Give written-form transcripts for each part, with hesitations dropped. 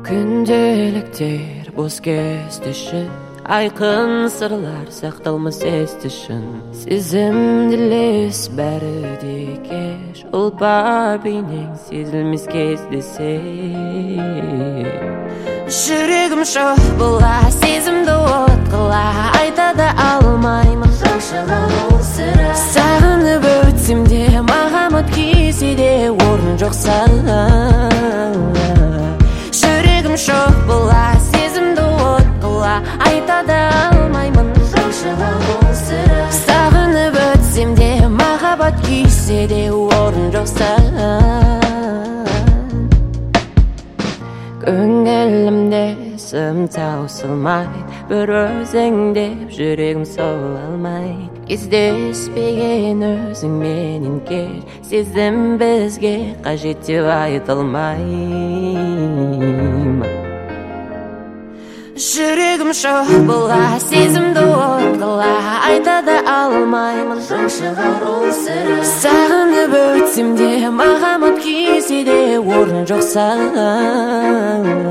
Күнделіктер бос кестіші, айқын сырлар сақталмас естішін. Сезім ділес бәрі де кеш, ұлпа бейнең сезілмес кездесе. Жүрегім шоқ бұла, сезімді от қыла, айта да алмаймын жашыға ол сірә. Сағынып өтсем де, мағамат кесе де орын жоқ сала. Жүрегім шоқ бұла, сезімді от қыла, айта да алмаймын жашыға ол сірә. Сағынып өтсем де, мағабат кесе де орын жоқ сала. Көңілімде сым таусылмайды, бір өзің деп жүрегім сол алмайды. Кездеспеген өзің менен кел, сезім бізге қажет деп айтылмаймын. Жүрегім шоқ бұла, сезімді от қыла, айта да алмаймын жашыға ол сірә. Сағынып өтсем де, мағамат кесе де орын жоқ сала.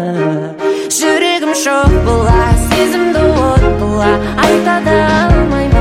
Жүрегім шоқ бұла, сезімді от қыла, айта да алмаймын